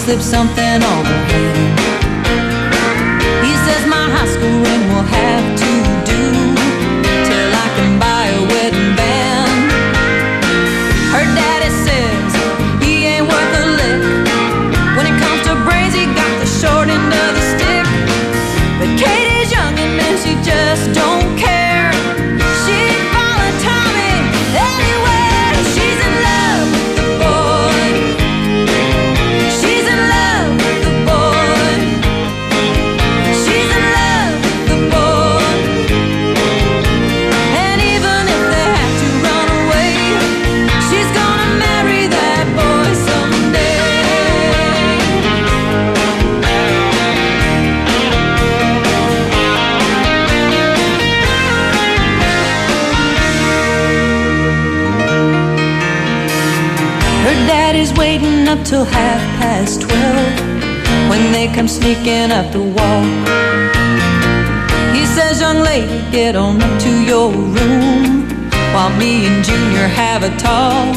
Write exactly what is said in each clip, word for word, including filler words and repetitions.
slip something on her hand. He says my high school ring will have to do till I can buy a wedding band. Her daddy says he ain't worth a lick. When it comes to brains, he got the short end of the stick. But Katie's young and then she just don't care. She'd follow Tommy anywhere. She's in love with the boy. She's in love with the boy. She's in love with the boy. And even if they have to run away, she's gonna marry that boy someday. Her daddy's waiting up till half past twelve when they come sneaking up the walk. He says, young lady, get on up to your room while me and Junior have a talk.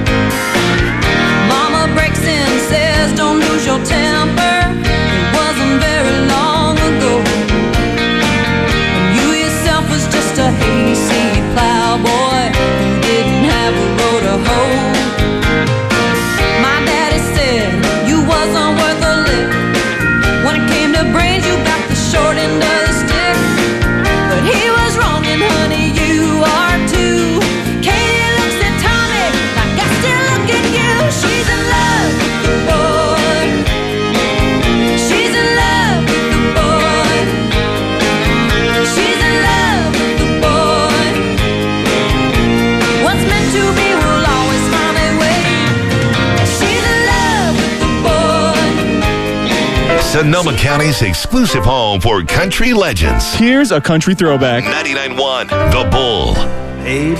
Mama breaks in, says, don't lose your temper. It wasn't very long ago when you yourself was just a hayseed plowboy who didn't have a row to hoe. My daddy said you wasn't worth a lick. When it came to brains, you got the short end of the stick. But he was wrong, and honey, you are too. Katie looks at Tommy like I still look at you. She's in love with the boy. She's in love with the boy. She's in love with the boy. What's meant to be will always find a way. She's in love with the boy. Sonoma County's exclusive home for country legends. Here's a country throwback. ninety-nine point one The Bull. Babe,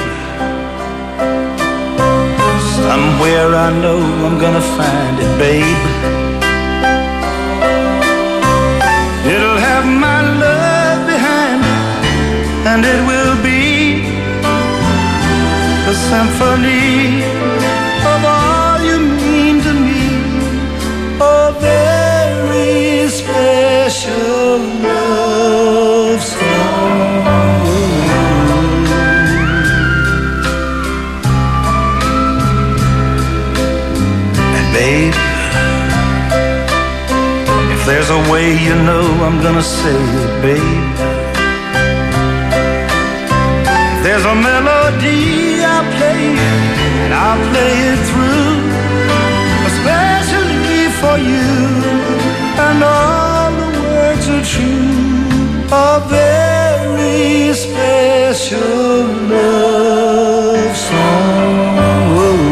somewhere I know I'm gonna find it, babe. It'll have my love behind it, and it will be a symphony of all you mean to me. A very special love song. And babe, if there's a way, you know I'm gonna say it, babe. If there's a melody, I'll play it, and I'll play it through, especially for you, and all the words are true. A very special love song.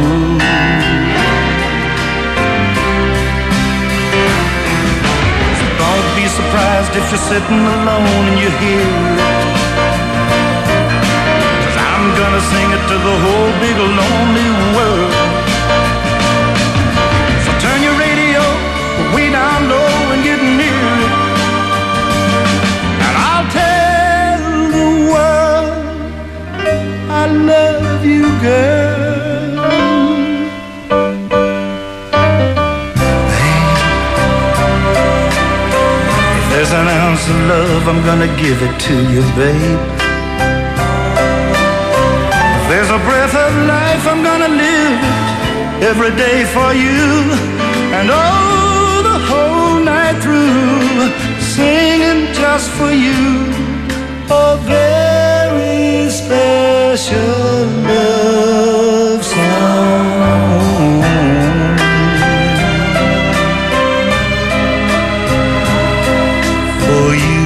So don't be surprised if you're sitting alone and you hear it, 'cause I'm gonna sing it to the whole big lonely world. Turn your radio way down low and get near it, and I'll tell the world I love you, girl. If there's an ounce of love, I'm gonna give it to you, babe. If there's a breath of life, I'm gonna live it every day for you, and oh, the whole night through, singing just for you. A very special love song. For you.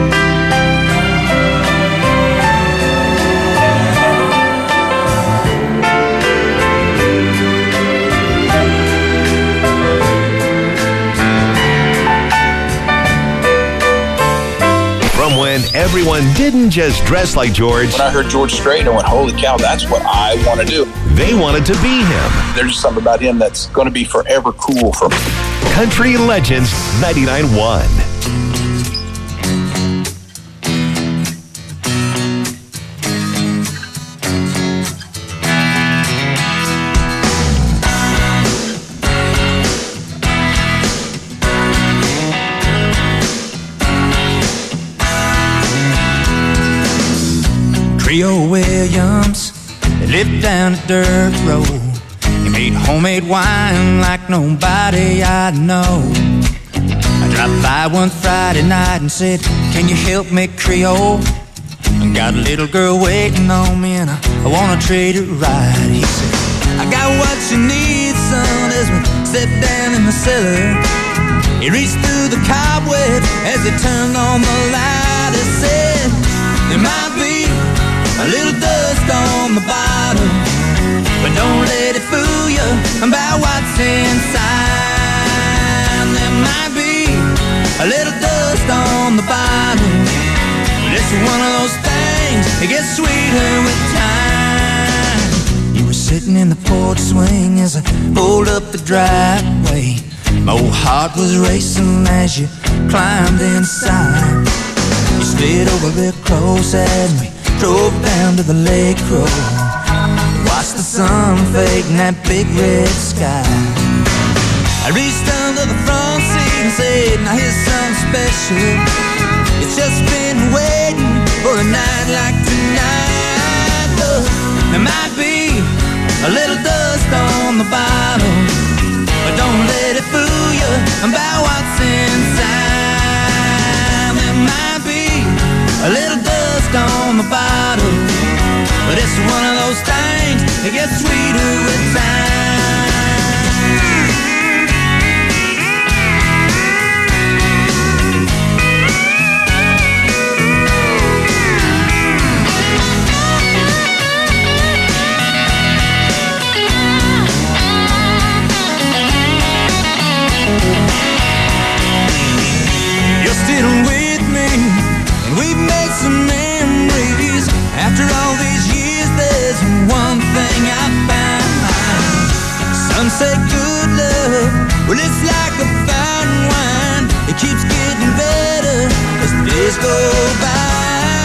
When everyone didn't just dress like George. When I heard George Strait, I went, holy cow, that's what I want to do. They wanted to be him. There's just something about him that's going to be forever cool for me. Country Legends ninety-nine point one. Creole Williams, they lived down a dirt road. He made homemade wine like nobody I know. I dropped by one Friday night and said, can you help me, Creole? I got a little girl waiting on me and I, I wanna treat her right. He said, I got what you need, son, as we sat down in the cellar. He reached through the cobweb as he turned on the light. He said, there might be a little dust on the bottom, but don't let it fool you about what's inside. There might be a little dust on the bottom, but it's one of those things, it gets sweeter with time. You were sitting in the porch swing as I pulled up the driveway. My old heart was racing as you climbed inside. You slid over real close as we drove down to the lake road. Watched the sun fade in that big red sky. I reached under the front seat and said, now here's something special. It's just been waiting for a night like tonight. Look, there might be a little dust on the bottom, but don't let it fool you about what's inside. There might be a little dust on the bottom, but it's one of those things, it gets sweeter with time. You're still with me, and we've made some memories. After all these years, there's one thing I found. Some say good love, well it's like a fine wine. It keeps getting better as the days go by.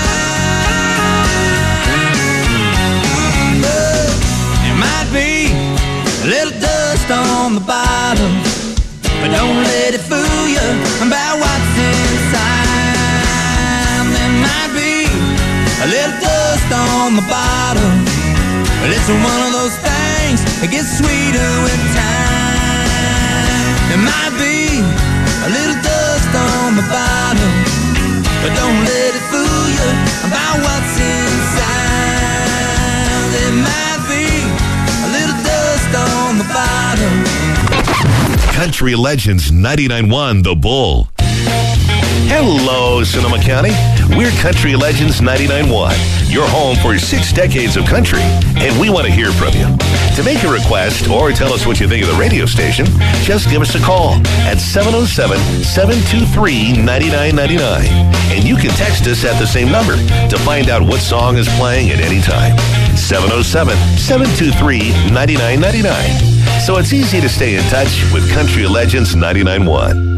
But there might be a little dust on the bottom, but don't let it fool you about what's inside. There might be a little dust on the bottom, but it's one of those things that gets sweeter with time. There might be a little dust on the bottom, but don't let it fool you about what's inside. There might be a little dust on the bottom. Country Legends ninety-nine point one The Bull. Hello, Sonoma County. We're Country Legends ninety-nine point one, your home for six decades of country, and we want to hear from you. To make a request or tell us what you think of the radio station, just give us a call at seven oh seven, seven two three, nine nine nine nine. And you can text us at the same number to find out what song is playing at any time. seven oh seven, seven two three, nine nine nine nine. So it's easy to stay in touch with Country Legends ninety-nine point one.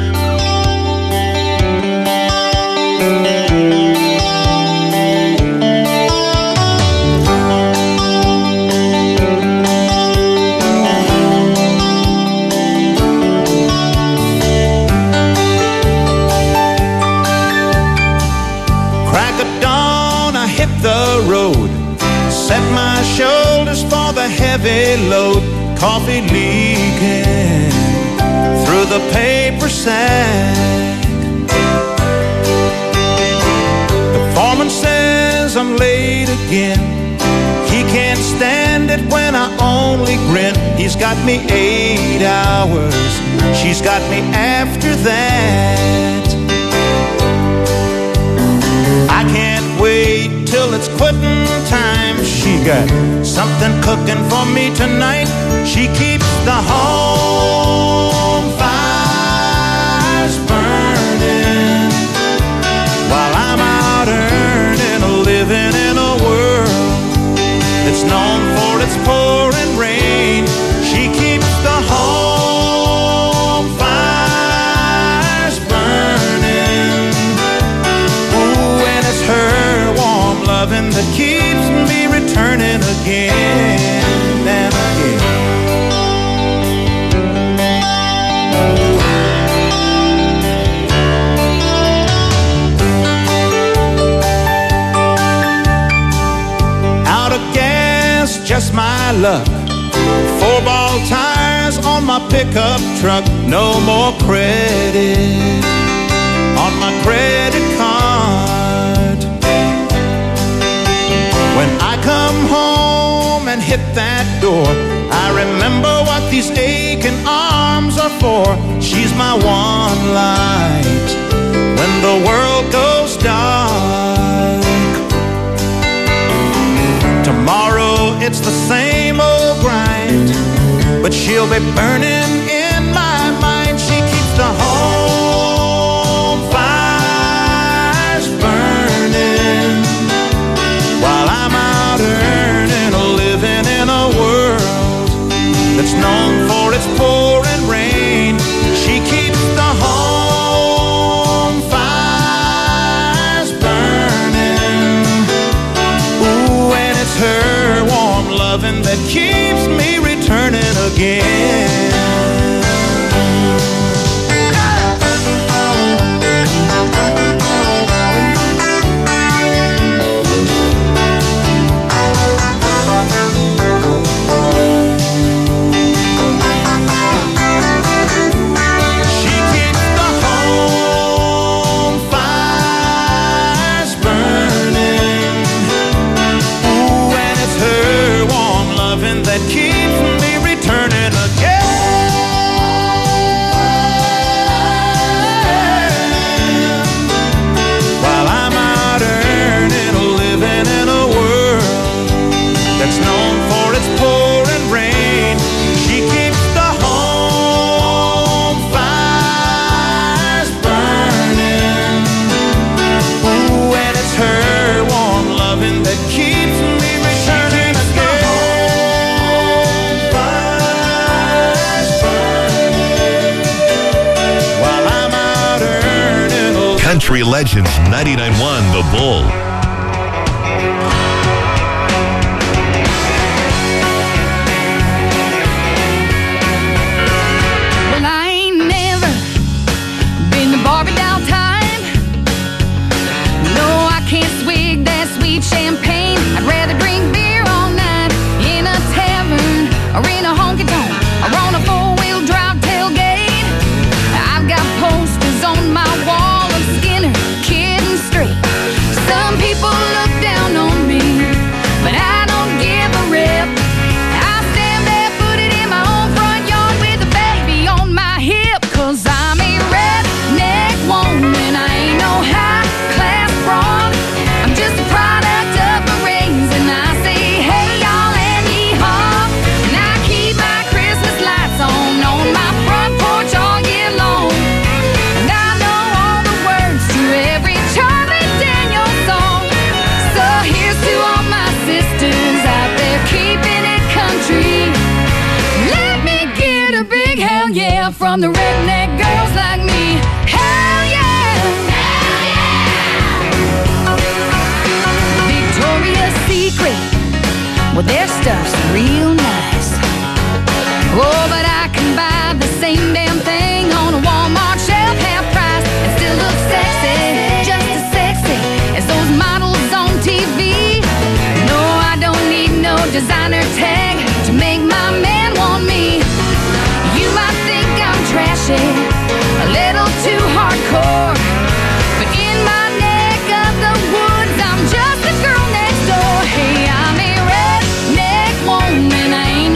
Crack of dawn, I hit the road, set my shoulders for the heavy load. Coffee leaking through the paper sack. The foreman says I'm late again. He can't stand it when I only grin. He's got me eight hours, she's got me after that. I can't wait till it's quitting time. She got something cooking for me tonight. She keeps the home fires burning while I'm out earning a living in a world that's known for its pouring rain. She keeps the home fires burning. Ooh, and it's her warm loving that keeps me returning again and again. Four ball tires on my pickup truck, no more credit on my credit card. When I come home and hit that door, I remember what these aching arms are for. She's my one light when the world goes dark. Tomorrow it's the same old grind, but she'll be burning in my mind. She keeps the home fires burning while I'm out earning a living in a world that's known for its pouring rain. She keeps the home fires burning. Ooh, and it's her warm loving that keeps me returning again. That keeps me returning again. While I'm out earning a living in a world that's known for its pouring rain, she keeps the home fires burning. Ooh, and it's her warm loving that keeps me returning again. Country Legends ninety-nine point one The Bull. Well, I ain't never been to Barbie doll time. No, I can't swig that sweet champagne. I'd rather drink beer all night in a tavern or in a honky-tonk or on a four-wheel drive tailgate. I've got posters on my wall of Skinner, Kid and Straight. Some people look down on me, but I don't give a rip. I stand barefooted in my own front yard with a baby on my hip. Cause I'm a redneck woman, I ain't no high-class broad. I'm just a product of my raising. I say hey y'all and yee-haw, and I keep my Christmas lights on on my front porch all year long. And I know all the words to every Charlie Daniels song. So here's to all my sisters out there keeping it country. Let me get a big hell yeah from the redneck girls like me. Hell yeah! Hell yeah! Victoria's Secret, well their stuff's real nice. Oh, but I can buy the same damn thing on a Walmart shelf, half price, and still look sexy, just as sexy as those models on T V. No, I don't need no designer tag to make my man want me. You might think I'm trashy, a little too hardcore, but in my neck of the woods, I'm just a girl next door. Hey, I'm a redneck woman, I ain't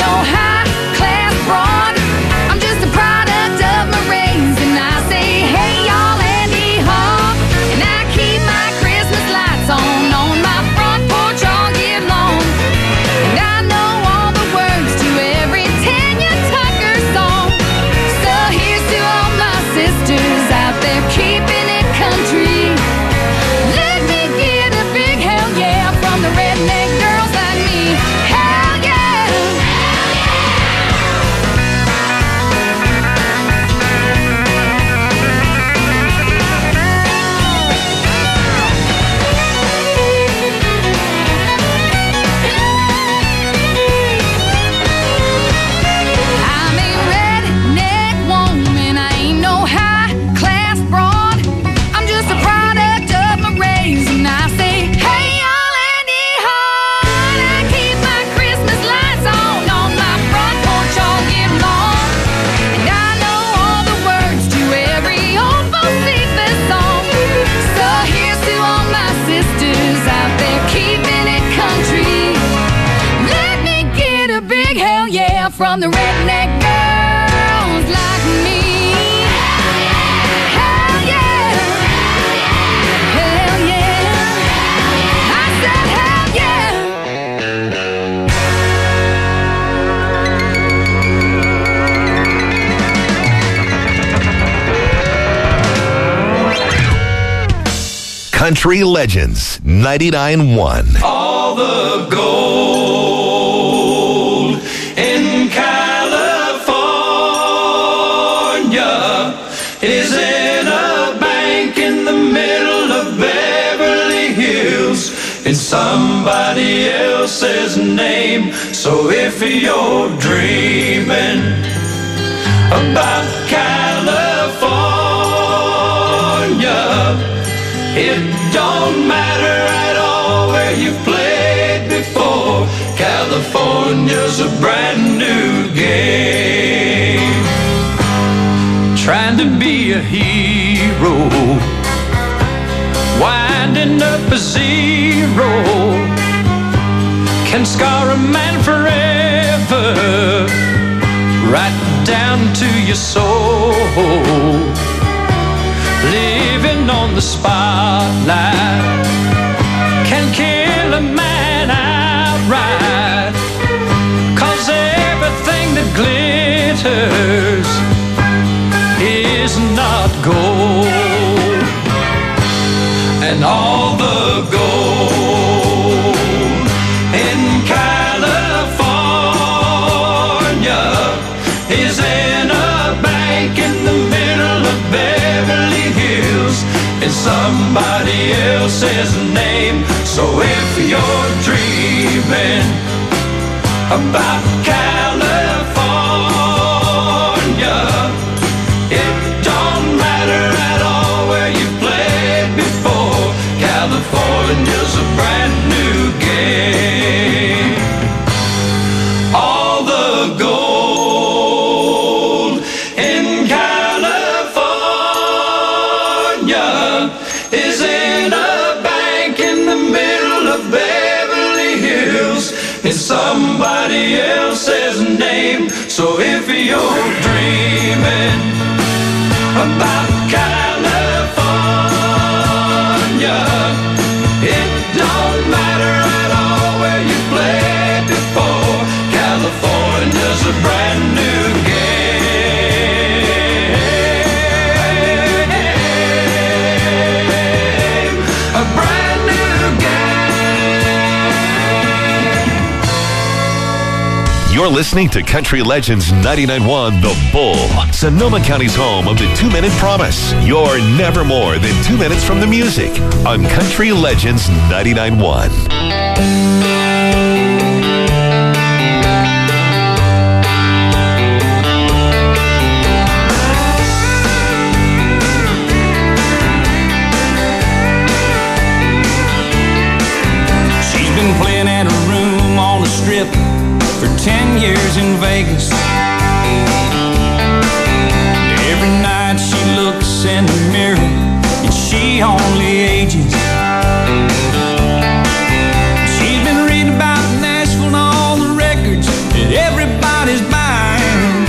from the redneck girls like me. Hell yeah, hell yeah, I said hell yeah. Country Legends ninety-nine one. All the gold in California is in a bank in the middle of Beverly Hills. It's somebody else's name. So if you're dreaming about California, it don't matter at all where you played before. California's a brand new game. Trying to be a hero, winding up a zero, can scar a man forever, right down to your soul. Living on the spotlight can kill a man outright, 'cause everything that glitters is not gold. And all the gold in California is in a bank in the middle of Beverly Hills. It's somebody else's name. So if you're dreaming about California, it don't matter at all where you played before. California's a brand new game. All the gold in California is in a bank in the middle of Beverly Hills. It's somebody else's name. So if you're dreaming about California, it don't matter at all where you played before. California's a brand new game. A brand new game. You're listening to Country Legends ninety-nine one The Bull, Sonoma County's home of the two-minute promise. You're never more than two minutes from the music on Country Legends ninety-nine one. She's been playing at a room on the strip for ten years in Vegas. Every night she looks in the mirror and she only ages. She's been reading about Nashville and all the records that everybody's buying.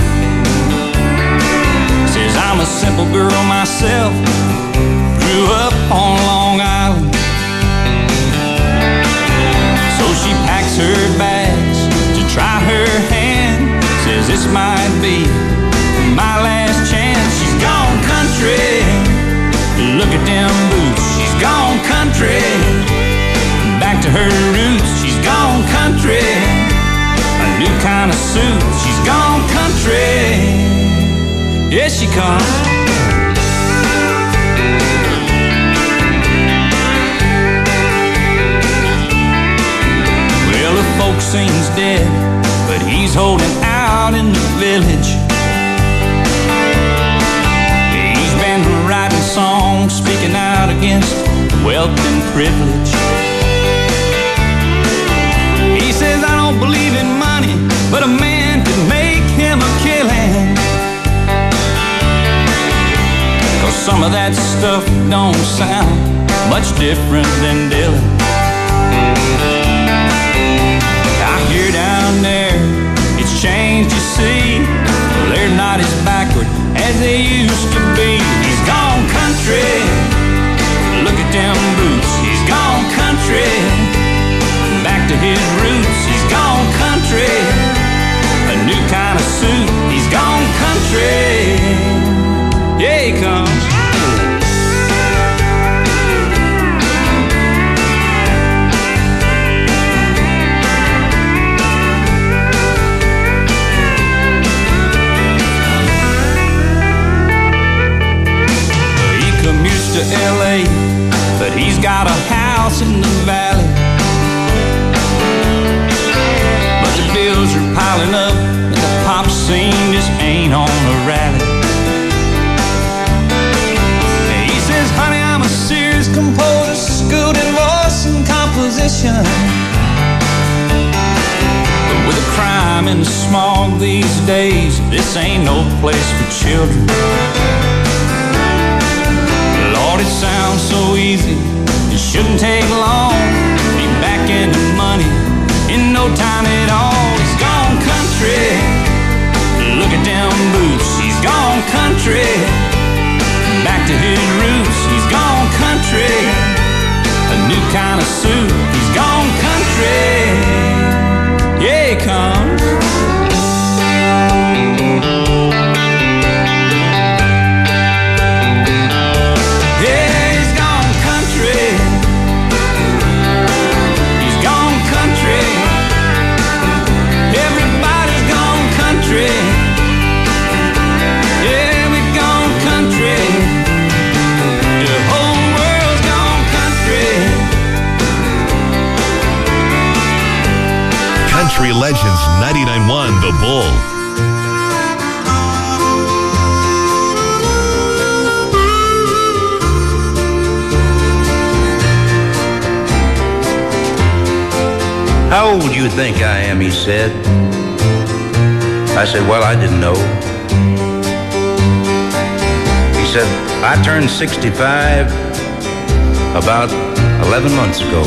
Says I'm a simple girl myself, grew up on Long Island. So she packs her bags to try her hand. Says this might be my last chance. She's gone country, look at them boots. She's gone country, back to her roots. She's gone country, a new kind of suit. She's gone country, yes she comes. Well, the folk sings dead, but he's holding out in the village. He's been writing songs, speaking out against wealth and privilege. He says, I don't believe in money, but a man can make him a killing. 'Cause some of that stuff don't sound much different than Dylan. I hear down there it's changed things you see, well, they're not as backward as they used to be. He's gone country, look at them boots. He's gone country, back to his roots. He's gone country, a new kind of suit. He's gone country, yeah, he comes. To L A, but he's got a house in the valley. But the bills are piling up, and the pop scene just ain't on a rally. And he says, honey, I'm a serious composer, schooled in voice and composition. But with the crime and the smog these days, this ain't no place for children. Lord, it sounds so easy, it shouldn't take long. Be back in the money in no time at all. He's gone country, look at them boots. He's gone country, back to his roots. He's gone country, a new kind of suit. He's gone country, yeah, he comes. Country Legends ninety-nine point one The Bull. How old do you think I am, he said. I said, well, I didn't know. He said, I turned sixty-five about eleven months ago.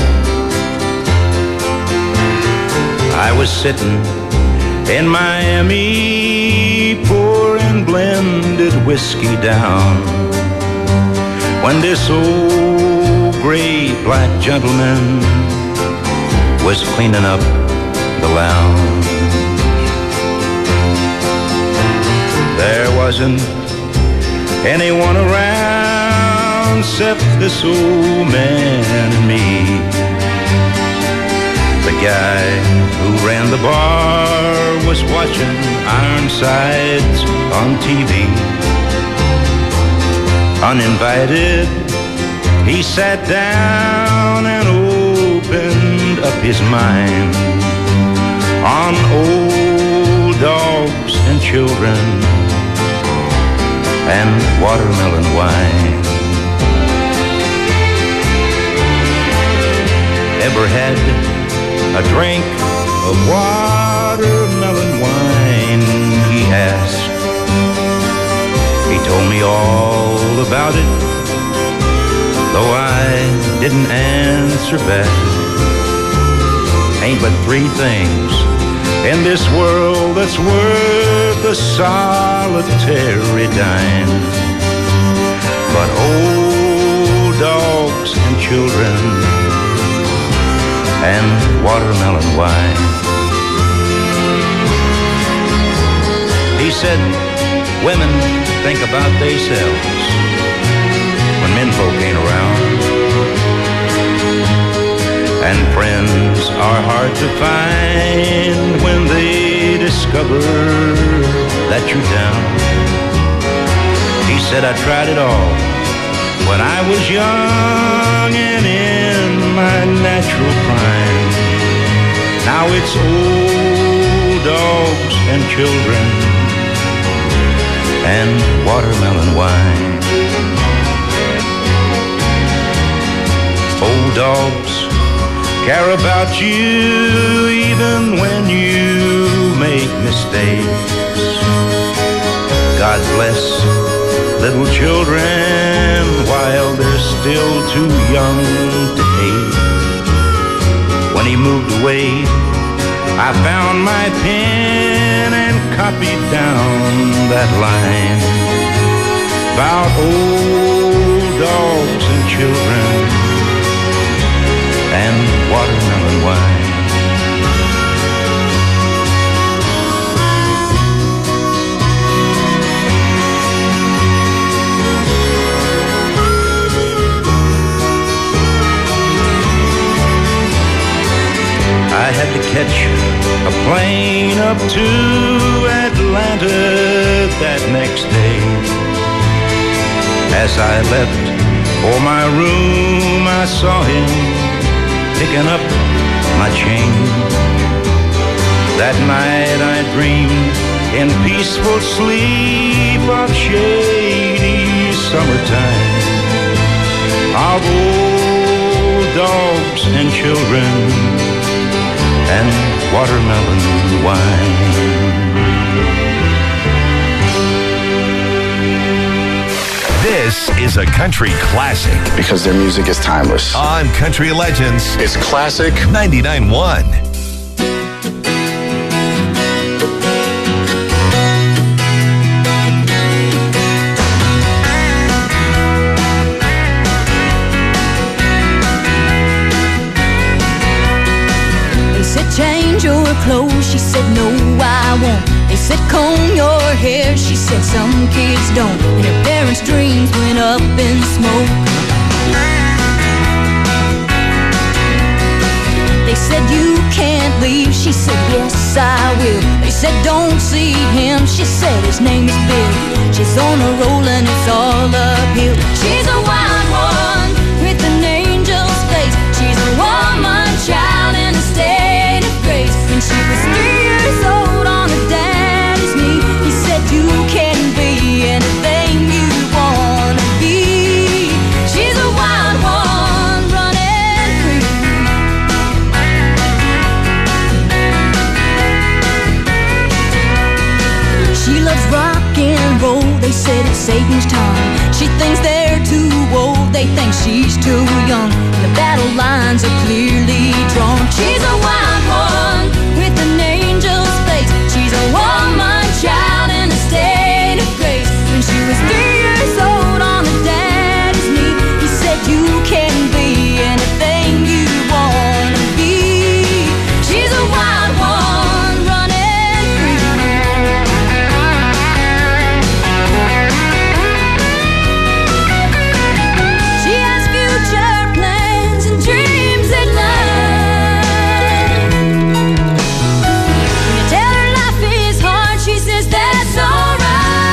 I was sitting in Miami pouring blended whiskey down when this old gray black gentleman was cleaning up the lounge. There wasn't anyone around except this old man and me. The guy who ran the bar was watching Ironsides on T V. Uninvited, he sat down and opened up his mind on old dogs and children and watermelon wine. Ever had a drink of watermelon wine, he asked. He told me all about it, though I didn't answer back. Ain't but three things in this world that's worth a solitary dime, but old dogs and children and watermelon wine. He said, women think about themselves when menfolk ain't around, and friends are hard to find when they discover that you're down. He said, I tried it all when I was young and in my natural prime. Now it's old dogs and children and watermelon wine. Old dogs care about you even when you make mistakes. God bless little children while they're still too young to hate. When he moved away I found my pen and copied down that line about old dogs and children and watermelon wine. I had to catch a plane up to Atlanta that next day. As I left for my room, I saw him picking up my chain. That night I dreamed in peaceful sleep of shady summertime, of old dogs and children and watermelon wine. This is a country classic because their music is timeless. on Country Legends It's classic. ninety-nine point one. Change your clothes, she said no I won't. They said comb your hair, she said some kids don't. And her parents' dreams went up in smoke. They said you can't leave, she said yes I will. They said don't see him, she said his name is Bill. She's on a roll and it's all uphill. She's a wild one with an angel's face. She's a woman child in a state. When she was three years old on her daddy's knee, he said you can be anything you wanna be. She's a wild one running free. She loves rock and roll, they said it's Satan's time. She thinks they're too old, they think she's too young. The battle lines are clearly drawn. She's a wild one with an angel's face. She's a woman child in a state of grace. When she was three years old on her daddy's knee, he said you can be anything you wanna be. She's a wild one running free. She has future plans and dreams at night. When you tell her life is hard, she says that's alright.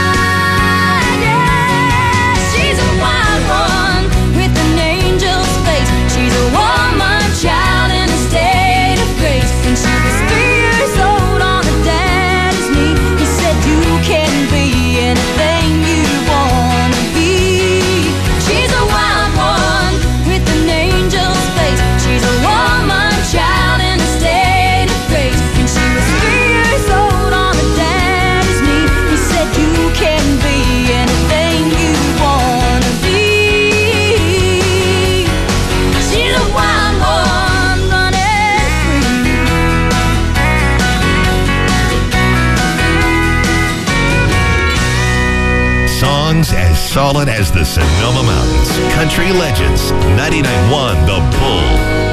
Yeah, she's a wild one with an angel's face. She's a woman child in a state of grace. When she was three years old on her daddy's knee, he said you can be anything you wanna be. She's a wild one with an angel's face. She's a woman child in a state of grace. When she was three years old on her daddy's knee, he said you can be anything you wanna be. She's a wild one running free. Songs as solid as the Sonoma Mountains. Country Legends ninety-nine point one The Bull.